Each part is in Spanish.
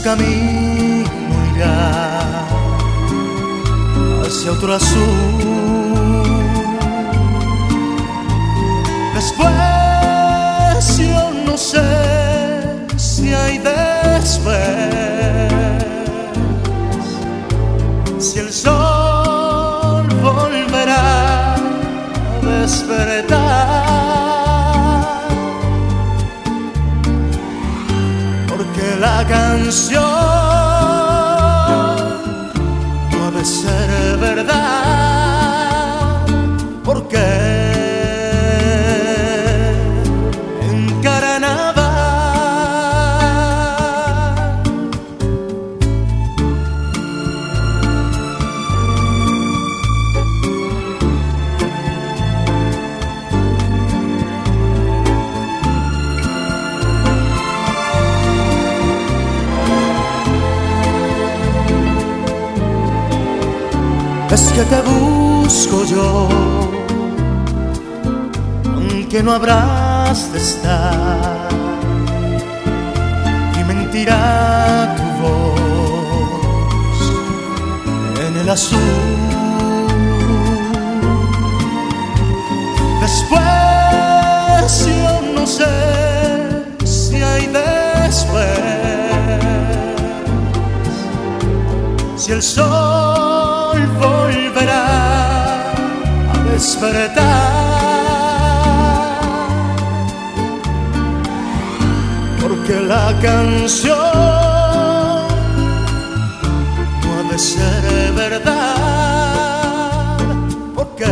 camino irá hacia otro azul. Después yo no sé si hay después, si el sol volverá a despertar, porque la canción no ha de ser verdad, porque en carnaval es que te busco yo, aunque no habrás de estar, y mentirá tu voz en el azul. Después yo no sé si hay después, si el sol volverá a despertar, porque la canción no ha de ser verdad, porque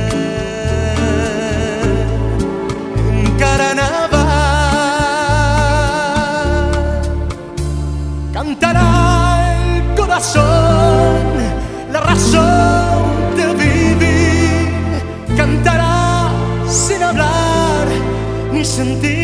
en carnaval cantará el corazón, la razón de vivir, cantará sin hablar ni sentir.